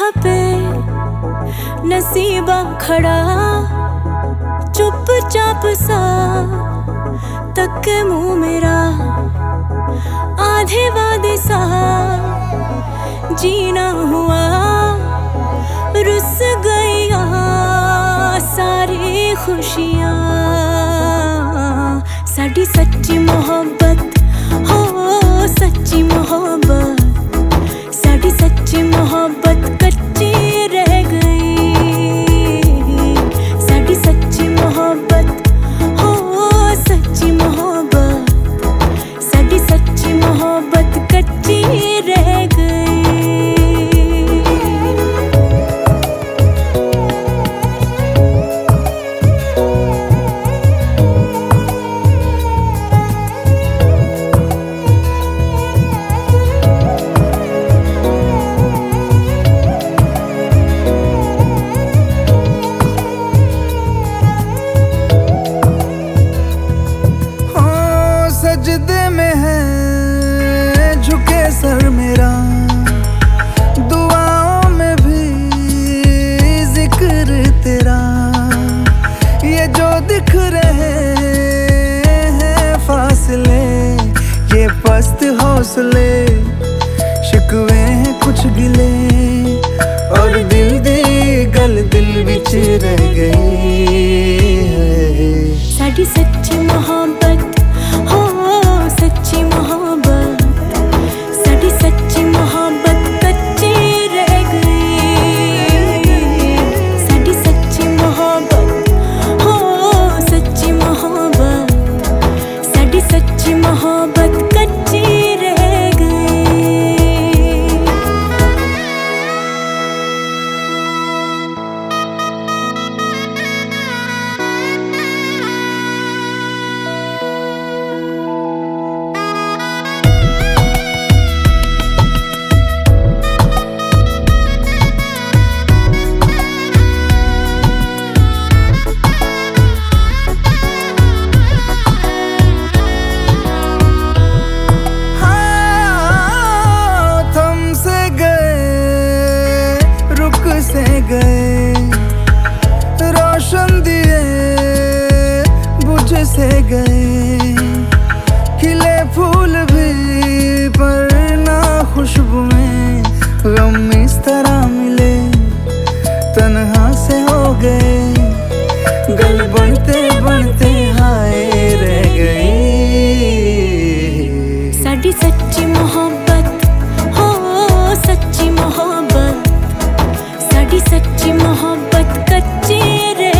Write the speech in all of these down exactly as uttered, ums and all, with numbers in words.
पे नसीबा खड़ा, चुपचाप सा तक के मुंह मेरा, आधे वादे सा जीना हुआ, रुस गईया सारी खुशियां। साडी सच्ची मोहब्बत हो, सच्ची मोहब्बत, साडी सच्ची मोहब्बत कच्ची रह गई। साडी सच्ची मोहब्बत हो, सच्ची मोहब्बत, साडी सच्ची मोहब्बत कच्ची रह गई। सजदे में है झुके सर मेरा, दुआओं में भी जिक्र तेरा। ये जो दिख रहे हैं फासले, ये पस्त हौसले, शिकवे हैं कुछ गिले, और दिल दी गल दिल विच रह गई है। साडी सच्ची मोहब्बत हो, सच्ची मोहब्बत, साडी सच्ची मोहब्बत कच्ची रह गई। साडी सच्ची मोहब्बत हो, सच्ची मोहब्बत, साडी सच्ची मोहब्बत कच्ची रह गई। से गए रोशन दिए बुझ से गए, खिले फूल भी पर ना खुशबू में गम इस तरह मिले, तन्हा से हो गए, गल बनते बनते हाय रह गई। साडी सच्ची मोहब्बत हो, सच्ची मोहब्बत, साडी सच्ची मोहब्बत कच्ची रह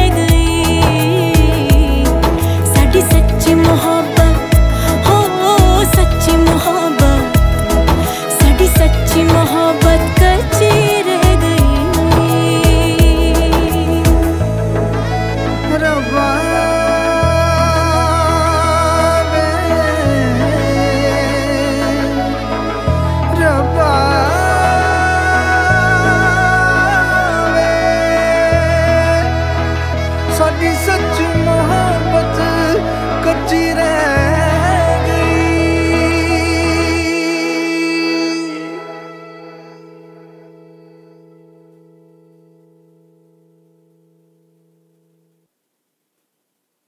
गई। साडी सच्ची मोहब्बत हो, सच्ची मोहब्बत, साडी सच्ची मोहब्बत कच्ची रह गई। रब्बा रब्बा साडी सच्ची मोहब्बत कच्ची रह